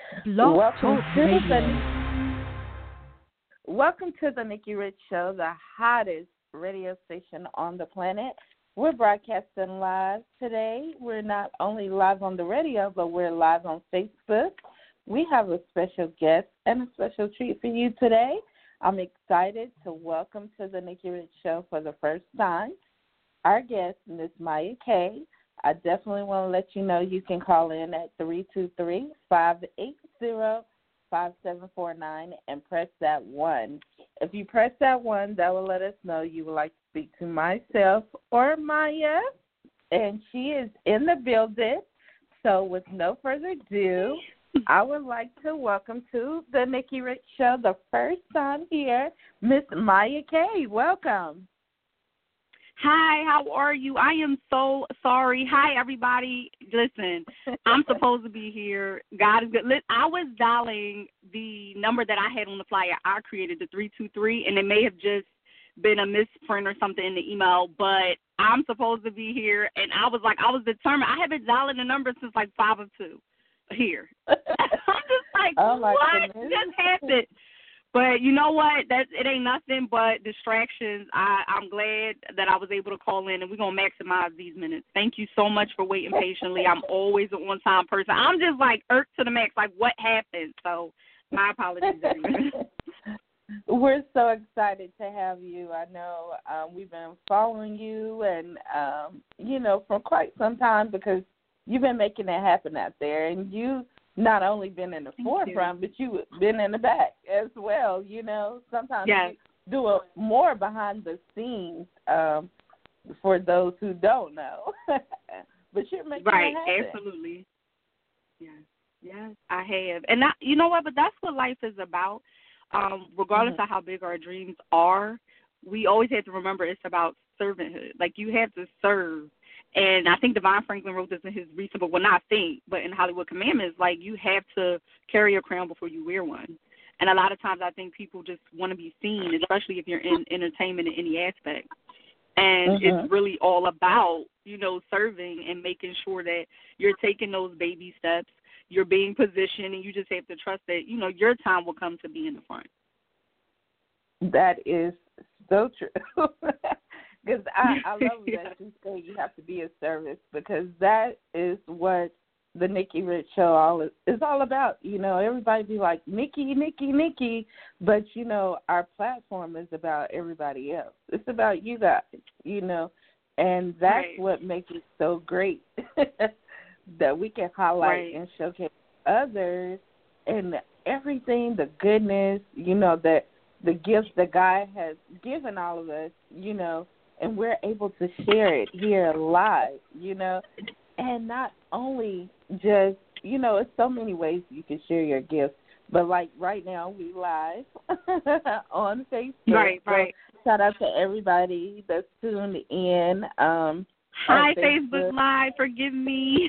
Blog Welcome Talk to Radio. welcome to the Nikki Rich Show, the hottest radio station on the planet. We're broadcasting live today. We're not only live on the radio, but we're live on Facebook. We have a special guest and a special treat for you today. I'm excited to welcome to the Nikki Rich Show for the first time our guest, Miss Maya K. I definitely want to let you know you can call in at 323-580-5749 and press that 1. If you press that 1, that will let us know you would like to speak to myself or Maya, and she is in the building. So with no further ado, I would like to welcome to the Nikki Rich Show, the first time here, Miss Maya K. Welcome. Hi, how are you? I am so sorry. Hi, everybody. Listen, I'm supposed to be here. God is good. I was dialing the number that I had on the flyer. I created the 323, and it may have just been a misprint or something in the email, but I'm supposed to be here, and I was determined. I have been dialing the number since like 5 or 2 here. I'm just like, what just happened? But you know what? It ain't nothing but distractions. I'm glad that I was able to call in, and we're going to maximize these minutes. Thank you so much for waiting patiently. I'm always an on-time person. I'm just like irked to the max, like what happened? So my apologies, everyone. We're so excited to have you. I know we've been following you and, for quite some time because you've been making it happen out there, and you not only been in the forefront, but you've been in the back as well. Sometimes you do a more behind the scenes for those who don't know. But you're making it happen. Right, absolutely. Yes, I have. And you know what? But that's what life is about. Regardless of how big our dreams are, we always have to remember it's about servanthood. Like, you have to serve. And I think Devon Franklin wrote this in his recent book, well, not think, but in Hollywood Commandments, like, you have to carry a crown before you wear one. And a lot of times I think people just want to be seen, especially if you're in entertainment in any aspect. And it's really all about, serving and making sure that you're taking those baby steps, you're being positioned, and you just have to trust that, your time will come to be in the front. That is so true. Because I love that you say you have to be a service, because that is what the Nikki Rich Show is all about. Everybody be like, Nikki, Nikki, Nikki. But, our platform is about everybody else. It's about you guys, and that's what makes it so great that we can highlight and showcase others and everything, the goodness, that the gifts that God has given all of us, and we're able to share it here live, and not only just, it's so many ways you can share your gifts, but like right now we live on Facebook. Right. So shout out to everybody that's tuned in. Hi, Facebook Live, forgive me.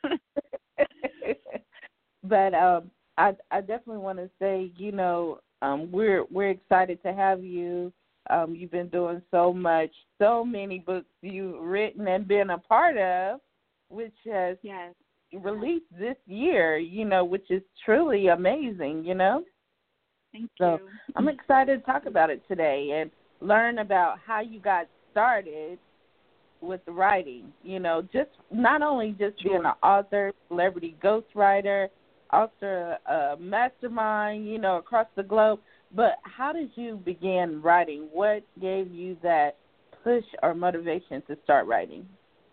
But I definitely want to say, we're excited to have you. You've been doing so much, so many books you've written and been a part of, which has released this year, which is truly amazing, Thank So you. I'm excited to talk about it today and learn about how you got started with the writing, just not only just being an author, celebrity ghostwriter, author, mastermind, across the globe, but how did you begin writing? What gave you that push or motivation to start writing?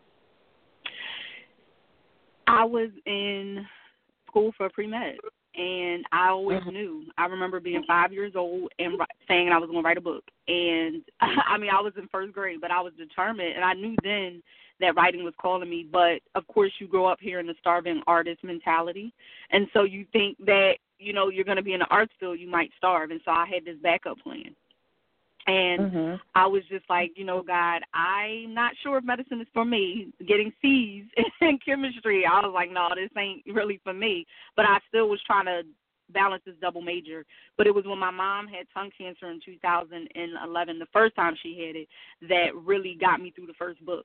I was in school for pre-med, and I always knew. I remember being 5 years old and saying I was going to write a book. And, I was in first grade, but I was determined, and I knew then that writing was calling me. But, of course, you grow up here in the starving artist mentality, and so you think that, you're going to be in the arts field, you might starve. And so I had this backup plan. And I was just like, God, I'm not sure if medicine is for me. Getting C's in chemistry, I was like, no, this ain't really for me. But I still was trying to balance this double major. But it was when my mom had tongue cancer in 2011, the first time she had it, that really got me through the first book.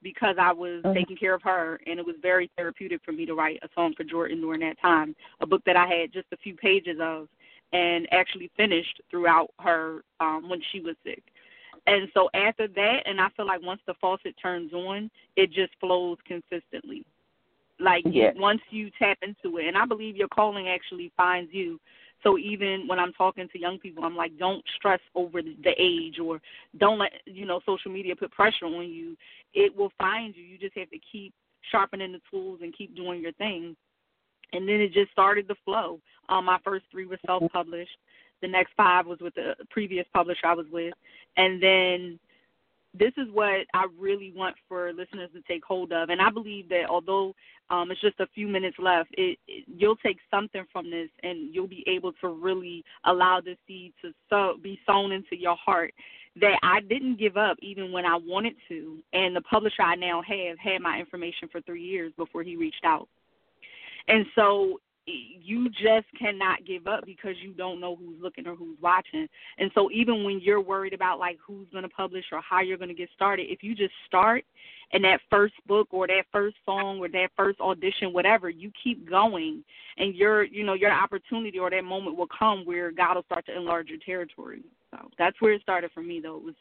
because I was taking care of her, and it was very therapeutic for me to write a song for Jordan during that time, a book that I had just a few pages of and actually finished throughout her when she was sick. And so after that, and I feel like once the faucet turns on, it just flows consistently. Like once you tap into it, and I believe your calling actually finds you. So even when I'm talking to young people, I'm like, don't stress over the age, or don't let, social media put pressure on you. It will find you. You just have to keep sharpening the tools and keep doing your thing. And then it just started to flow. My first 3 were self-published. The next 5 was with the previous publisher I was with. And then this is what I really want for listeners to take hold of. And I believe that although it's just a few minutes left, you'll take something from this, and you'll be able to really allow the seed to be sown into your heart, that I didn't give up even when I wanted to. And the publisher I now have had my information for 3 years before he reached out. And so you just cannot give up because you don't know who's looking or who's watching. And so even when you're worried about, like, who's going to publish or how you're going to get started, if you just start and that first book or that first song or that first audition, whatever, you keep going, and your opportunity or that moment will come where God will start to enlarge your territory. So that's where it started for me, though. It was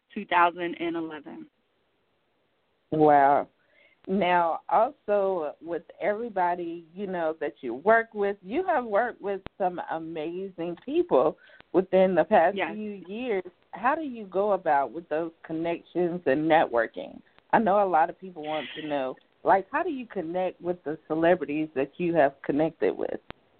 2011. Wow. Now, also with everybody, that you work with, you have worked with some amazing people within the past few years. How do you go about with those connections and networking? I know a lot of people want to know, like, how do you connect with the celebrities that you have connected with?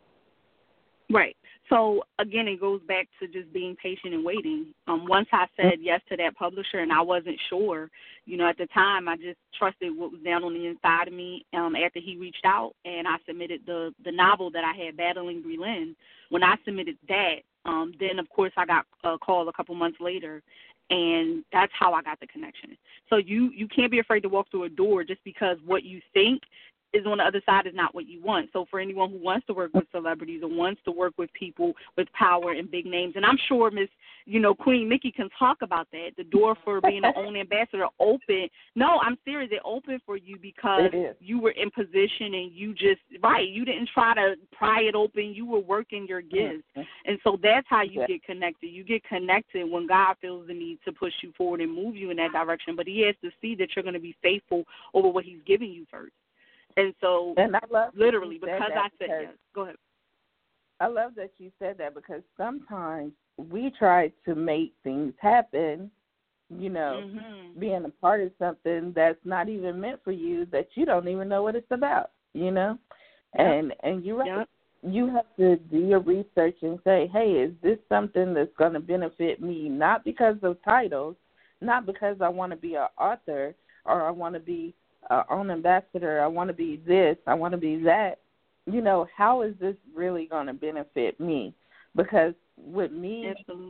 Right. So, again, it goes back to just being patient and waiting. Once I said yes to that publisher, and I wasn't sure, at the time, I just trusted what was down on the inside of me after he reached out, and I submitted the novel that I had, Battling Breland. When I submitted that, then, of course, I got a call a couple months later, and that's how I got the connection. So you can't be afraid to walk through a door just because what you think is on the other side is not what you want. So for anyone who wants to work with celebrities or wants to work with people with power and big names, and I'm sure Miss, Queen Mickey can talk about that, the door for being an own ambassador open. No, I'm serious. It opened for you because you were in position and you didn't try to pry it open. You were working your gifts. And so that's how you get connected. You get connected when God feels the need to push you forward and move you in that direction. But he has to see that you're going to be faithful over what he's giving you first. And so, and I love literally, because I said yes. Go ahead. I love that you said that because sometimes we try to make things happen, being a part of something that's not even meant for you, that you don't even know what it's about, And you're right. Yep. You have to do your research and say, hey, is this something that's going to benefit me, not because of titles, not because I want to be an author or I want to be own ambassador, I want to be this, I want to be that. How is this really going to benefit me? Because with me,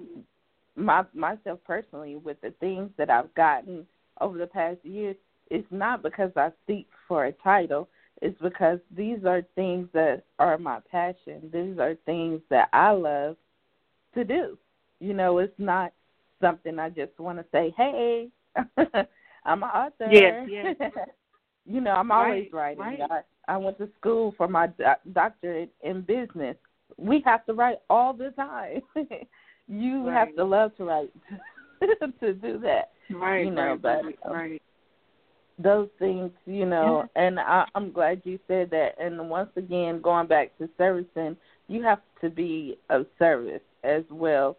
myself personally, with the things that I've gotten over the past years, it's not because I seek for a title. It's because these are things that are my passion. These are things that I love to do. It's not something I just want to say, hey, I'm an author. Yes. I'm always writing. Right. I went to school for my doctorate in business. We have to write all the time. You have to love to write to do that. Right. Right. Those things, and I'm glad you said that. And once again, going back to servicing, you have to be of service as well.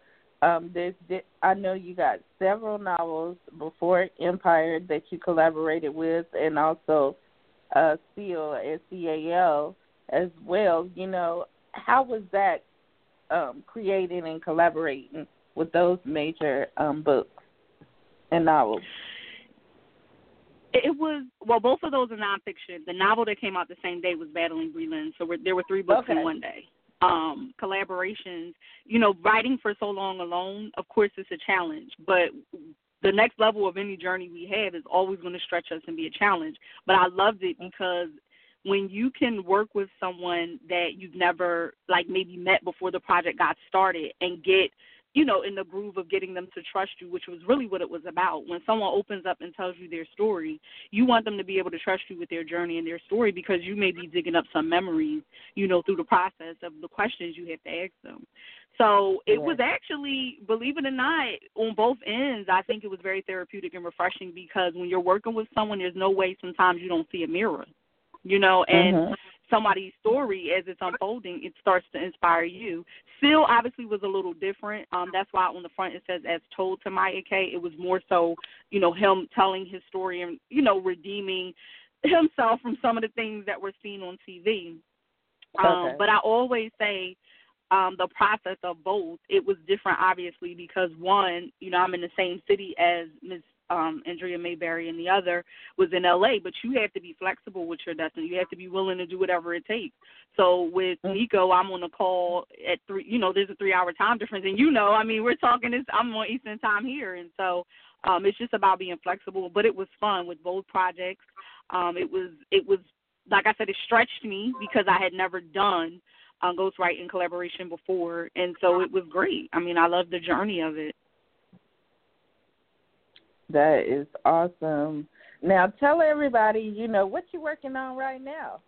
I know you got several novels before Empire that you collaborated with, and also Seal, SEAL as well. How was that creating and collaborating with those major books and novels? It was, both of those are nonfiction. The novel that came out the same day was Battling Breland, so there were 3 books in one day. Collaborations, writing for so long alone, of course, it's a challenge, but the next level of any journey we have is always going to stretch us and be a challenge. But I loved it because when you can work with someone that you've never, maybe met before the project got started and get in the groove of getting them to trust you, which was really what it was about. When someone opens up and tells you their story, you want them to be able to trust you with their journey and their story, because you may be digging up some memories, through the process of the questions you have to ask them. So it was actually, believe it or not, on both ends, I think it was very therapeutic and refreshing, because when you're working with someone, there's no way sometimes you don't see a mirror, and somebody's story as it's unfolding, it starts to inspire you. Still, obviously, was a little different. That's why on the front it says, as told to Maya K. It was more so, him telling his story and, redeeming himself from some of the things that were seen on TV. But I always say the process of both, it was different, obviously, because one, I'm in the same city as Ms. Andrea Mayberry, and the other was in L.A., but you have to be flexible with your destiny. You have to be willing to do whatever it takes. So with Nico, I'm on a call at 3, there's a 3-hour time difference, and we're talking this, I'm on Eastern time here, and so it's just about being flexible, but it was fun with both projects. It was, like I said, it stretched me because I had never done ghostwriting collaboration before, and so it was great. I love the journey of it. That is awesome. Now, tell everybody, what you're working on right now.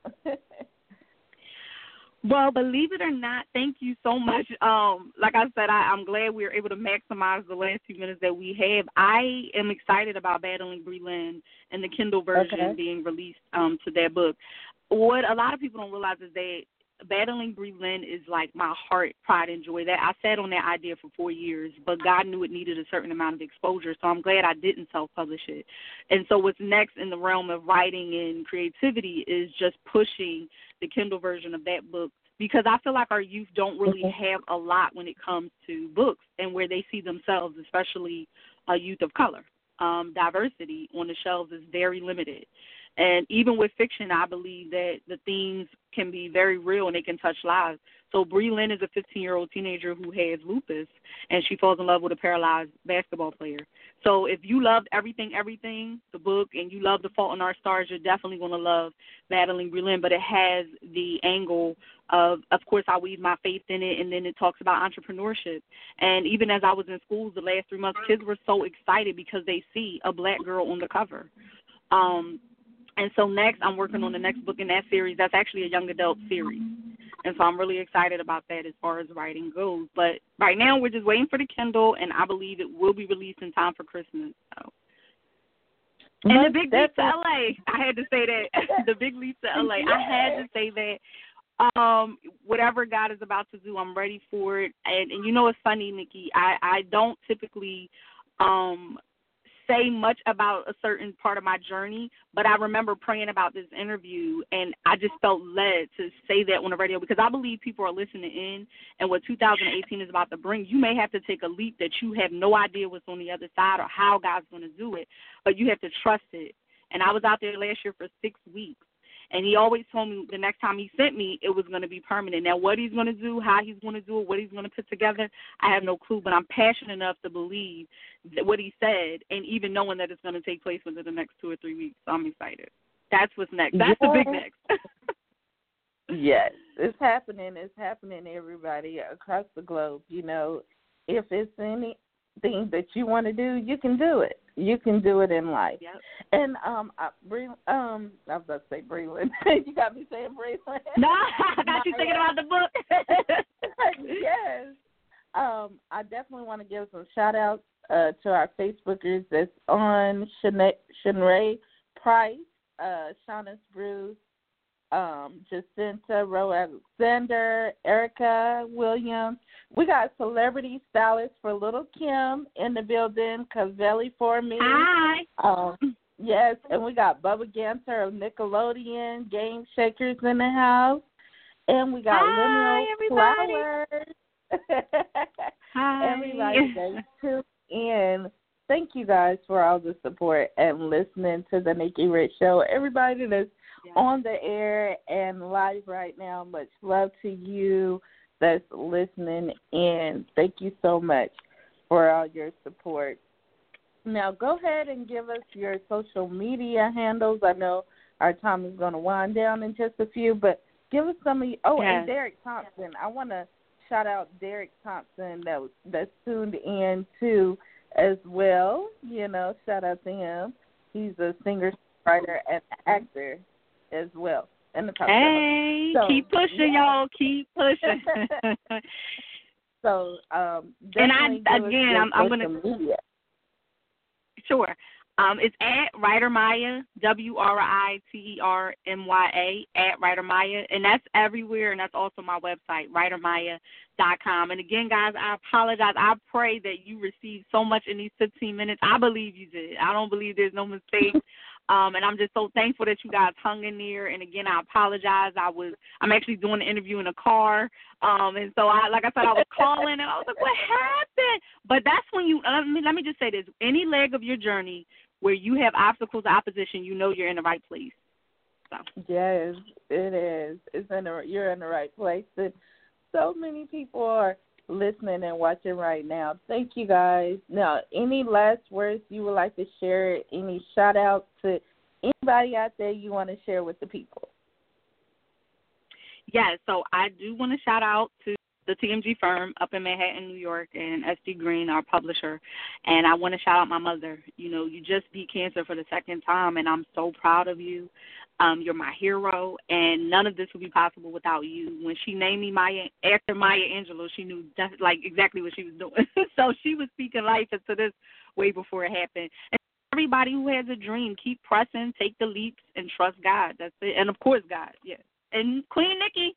Well, believe it or not, thank you so much. Like I said, I'm glad we were able to maximize the last few minutes that we have. I am excited about Battling Breland and the Kindle version being released to that book. What a lot of people don't realize is that Battling Breland is like my heart, pride, and joy. That I sat on that idea for 4 years, but God knew it needed a certain amount of exposure, so I'm glad I didn't self-publish it. And so what's next in the realm of writing and creativity is just pushing the Kindle version of that book, because I feel like our youth don't really have a lot when it comes to books and where they see themselves, especially a youth of color. Diversity on the shelves is very limited. And even with fiction, I believe that the themes can be very real and they can touch lives. So Breland is a 15-year-old teenager who has lupus, and she falls in love with a paralyzed basketball player. So if you loved Everything, the book, and you love The Fault in Our Stars, you're definitely going to love Battling Breland. But it has the angle of course, I weave my faith in it, and then it talks about entrepreneurship. And even as I was in schools the last 3 months, kids were so excited because they see a black girl on the cover. And so next, I'm working on the next book in that series. That's actually a young adult series. And so I'm really excited about that as far as writing goes. But right now, we're just waiting for the Kindle, and I believe it will be released in time for Christmas. So. And the big leap to L.A. I had to say that. The big leap to L.A. I had to say that. Whatever God is about to do, I'm ready for it. And it's funny, Nikki, I don't typically say much about a certain part of my journey, but I remember praying about this interview, and I just felt led to say that on the radio, because I believe people are listening in, and what 2018 is about to bring, you may have to take a leap that you have no idea what's on the other side or how God's going to do it, but you have to trust it. And I was out there last year for 6 weeks, and he always told me the next time he sent me, it was going to be permanent. Now, what he's going to do, how he's going to do it, what he's going to put together, I have no clue, but I'm passionate enough to believe that what he said, and even knowing that it's going to take place within the next 2 or 3 weeks. So I'm excited. That's what's next. That's the big next. Yes, it's happening. It's happening, everybody, across the globe. If it's anything that you want to do, you can do it. You can do it in life. Yep. And I was about to say Breland. You got me saying Breland. No, I got you thinking about the book. Yes. I definitely want to give some shout-outs to our Facebookers that's on: Shenray Price, Shauna Bruce, Jacinta Rowe Alexander, Erica Williams. We got celebrity stylist for Little Kim in the building, Cavelli for me. Hi. Yes, and we got Bubba Ganser of Nickelodeon, Game Shakers in the house. And we got Lemuel Flowers. Hi. Everybody that tuned in. Thank you guys for all the support and listening to the Nikki Rich Show. Everybody that's on the air and live right now, much love to you that's listening in. Thank you so much for all your support. Now, go ahead and give us your social media handles. I know our time is going to wind down in just a few, but give us some of and Derek Thompson. I want to shout out Derek Thompson that's tuned in too as well. You know, shout out to him. He's a singer, writer, and actor as well. Hey, so, keep pushing, y'all. Keep pushing. So, and I'm going to. Sure. It's at Writer Maya, WRITERMYA, at Writer Maya, and that's everywhere, and that's also my website, writermaya.com. And again, guys, I apologize. I pray that you received so much in these 15 minutes. I believe you did. I don't believe there's no mistake. And I'm just so thankful that you guys hung in there. And again, I apologize. I'm actually doing the interview in a car. And so like I said, I was calling and I was like, what happened? But that's when let me just say this. Any leg of your journey where you have obstacles or opposition, you know you're in the right place. So. Yes, it is. You're in the right place. And so many people are listening and watching right now. Thank you, guys. Now, any last words you would like to share? Any shout-outs to anybody out there you want to share with the people? Yeah, so I do want to shout out to the TMG firm up in Manhattan, New York, and S.D. Green, our publisher. And I want to shout out my mother. You know, you just beat cancer for the second time, and I'm so proud of you. You're my hero, and none of this would be possible without you. When she named me after Maya Angelou, she knew exactly what she was doing. So she was speaking life into this way before it happened. And everybody who has a dream, keep pressing, take the leaps, and trust God. That's it. And, of course, God, yes. And Queen Nikki.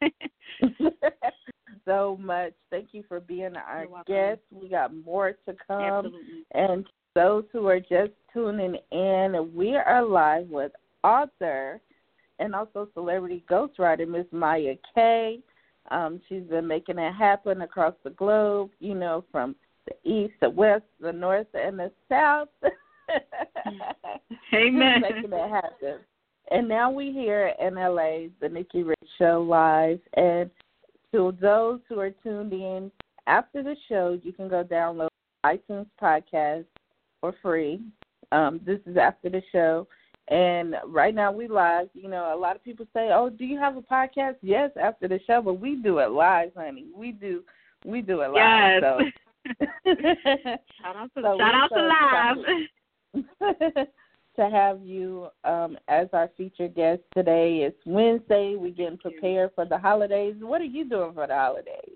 So much. Thank you for being our guest. We got more to come. Absolutely. And those who are just tuning in, we are live with author and also celebrity ghostwriter, Miss Maya K. She's been making it happen across the globe, you know, from the east, the west, the north, and the south. Amen. She's making it happen. And now we here in LA, the Nikki Rich Show live. And to those who are tuned in after the show, you can go download iTunes podcast for free. This is after the show. And right now we live. You know, a lot of people say, "Oh, do you have a podcast?" Yes, after the show, but we do it live, honey. We do it live. Yes. So. Shout out to live. To have you as our featured guest today. It's Wednesday. We're getting prepared for the holidays. What are you doing for the holidays?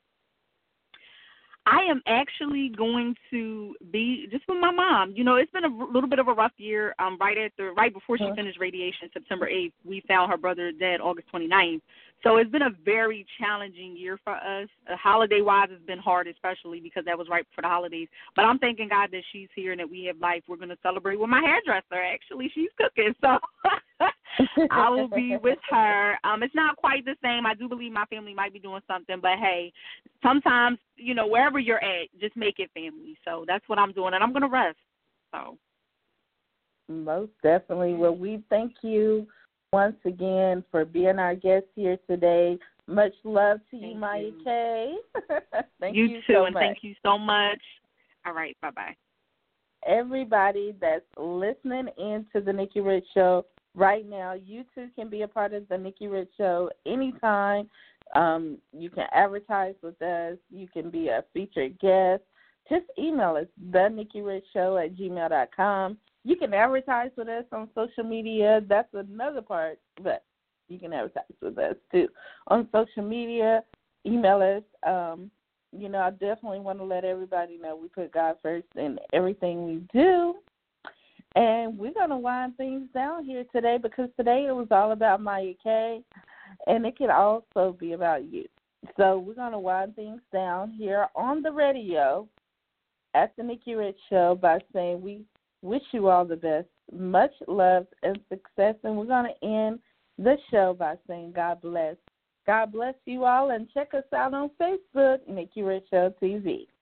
I am actually going to be just with my mom. You know, it's been a little bit of a rough year. Right before she finished radiation, September 8th, we found her brother dead August 29th. So it's been a very challenging year for us. Holiday-wise, it's been hard, especially because that was right before the holidays. But I'm thanking God that she's here and that we have life. We're going to celebrate with my hairdresser. Actually, she's cooking. So I will be with her. It's not quite the same. I do believe my family might be doing something. But, hey, sometimes, you know, wherever you're at, just make it family. So that's what I'm doing. And I'm going to rest. So. Most definitely. Well, we thank you once again for being our guest here today. Much love to you, Maya K. Thank you too, so and much. Thank you so much. All right, bye-bye. Everybody that's listening in to the Nikki Rich Show right now, you too can be a part of the Nikki Rich Show anytime. You can advertise with us. You can be a featured guest. Just email us, thenikkirichshow@gmail.com. You can advertise with us on social media. That's another part, but you can advertise with us, too. On social media, email us. You know, I definitely want to let everybody know we put God first in everything we do. And we're going to wind things down here today because today it was all about Maya K, and it can also be about you. So we're going to wind things down here on the radio at the Nikki Rich Show by saying we wish you all the best, much love and success. And we're going to end the show by saying God bless. God bless you all, and check us out on Facebook, Nikki Rich Show TV.